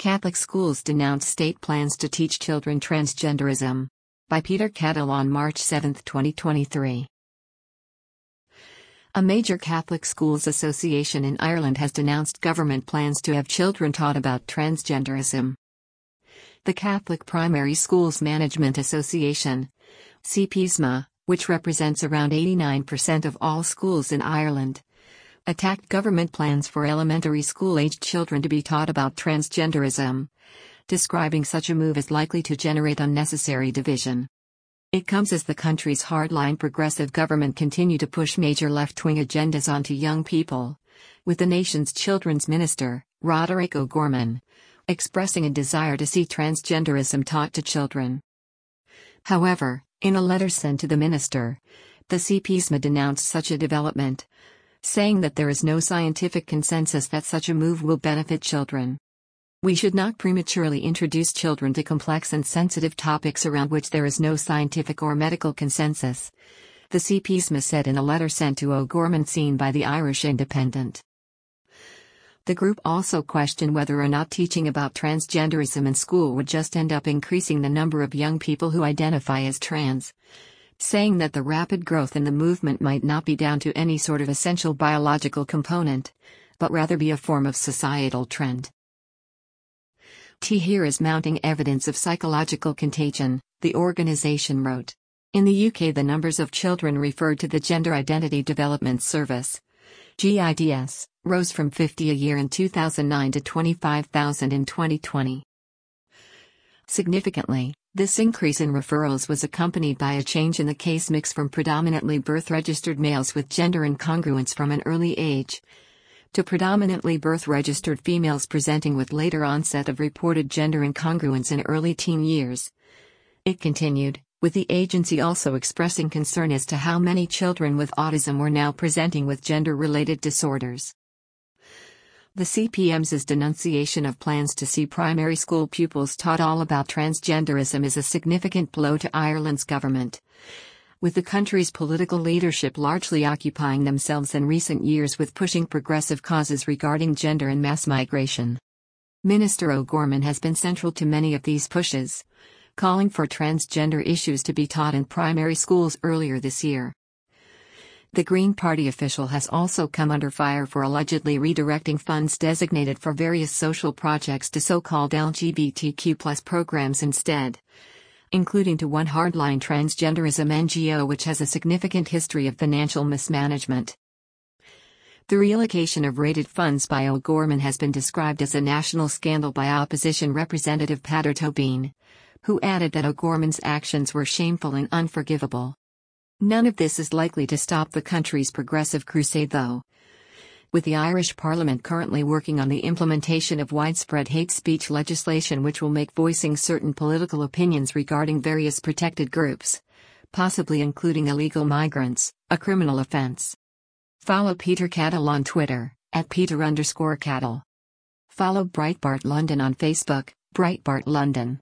Catholic schools denounce state plans to teach children transgenderism. By Peter Kettle on March 7, 2023. A major Catholic schools association in Ireland has denounced government plans to have children taught about transgenderism. The Catholic Primary Schools Management Association, CPSMA, which represents around 89% of all schools in Ireland, attacked government plans for elementary school-aged children to be taught about transgenderism, describing such a move as likely to generate unnecessary division. It comes as the country's hardline progressive government continue to push major left-wing agendas onto young people, with the nation's children's minister, Roderick O'Gorman, expressing a desire to see transgenderism taught to children. However, in a letter sent to the minister, the CPSMA denounced such a development, saying that there is no scientific consensus that such a move will benefit children. We should not prematurely introduce children to complex and sensitive topics around which there is no scientific or medical consensus, the CPSMA said in a letter sent to O'Gorman seen by the Irish Independent. The group also questioned whether or not teaching about transgenderism in school would just end up increasing the number of young people who identify as trans, saying that the rapid growth in the movement might not be down to any sort of essential biological component, but rather be a form of societal trend. Here is mounting evidence of psychological contagion, the organization wrote. In the UK, the numbers of children referred to the Gender Identity Development Service, GIDS, rose from 50 a year in 2009 to 25,000 in 2020. Significantly, this increase in referrals was accompanied by a change in the case mix from predominantly birth-registered males with gender incongruence from an early age, to predominantly birth-registered females presenting with later onset of reported gender incongruence in early teen years. It continued, with the agency also expressing concern as to how many children with autism were now presenting with gender-related disorders. The CPM's denunciation of plans to see primary school pupils taught all about transgenderism is a significant blow to Ireland's government, with the country's political leadership largely occupying themselves in recent years with pushing progressive causes regarding gender and mass migration. Minister O'Gorman has been central to many of these pushes, calling for transgender issues to be taught in primary schools earlier this year. The Green Party official has also come under fire for allegedly redirecting funds designated for various social projects to so-called LGBTQ+ programs instead, including to one hardline transgenderism NGO which has a significant history of financial mismanagement. The reallocation of rated funds by O'Gorman has been described as a national scandal by opposition Representative Peadar Tóibín, who added that O'Gorman's actions were shameful and unforgivable. None of this is likely to stop the country's progressive crusade though, with the Irish Parliament currently working on the implementation of widespread hate speech legislation which will make voicing certain political opinions regarding various protected groups, possibly including illegal migrants, a criminal offence. Follow Peter Kettle on Twitter, @Peter_Kettle. Follow Breitbart London on Facebook, Breitbart London.